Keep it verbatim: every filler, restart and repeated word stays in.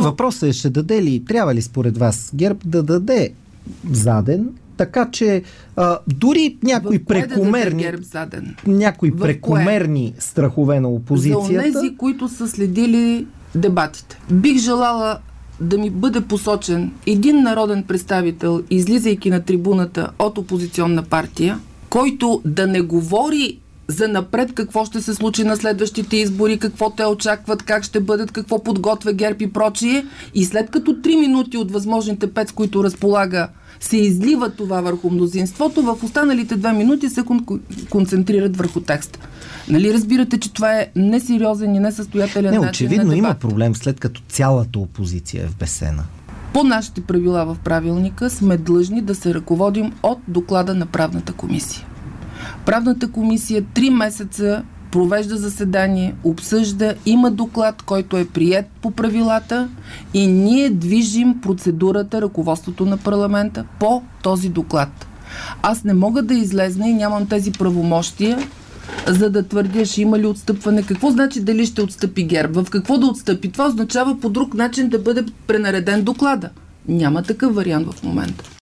Въпросът е, ще даде ли, трябва ли според вас ГЕРБ да даде заден, така че а, дори някои прекомерни, да някои прекомерни страхове на опозицията. За онези, които са следили дебатите. Бих желала да ми бъде посочен един народен представител, излизайки на трибуната от опозиционна партия, който да не говори за напред какво ще се случи на следващите избори, какво те очакват, как ще бъдат, какво подготвя ГЕРБ и прочие. И след като три минути от възможните пет, с които разполага, се излива това върху мнозинството, в останалите две минути се кон- концентрират върху текста. Нали разбирате, че това е несериозен и несъстоятелен не, начин очевидно на дебат. има проблем, след като цялата опозиция е в бесена. По нашите правила в правилника сме длъжни да се ръководим от доклада на правната комисия. Правната комисия три месеца провежда заседание, обсъжда, има доклад, който е приет по правилата и ние движим процедурата, ръководството на парламента по този доклад. Аз не мога да излезна и нямам тези правомощия, за да твърдя, ще има ли отстъпване. Какво значи дали ще отстъпи ГЕРБ? В какво да отстъпи? Това означава по друг начин да бъде пренареден доклада. Няма такъв вариант в момента.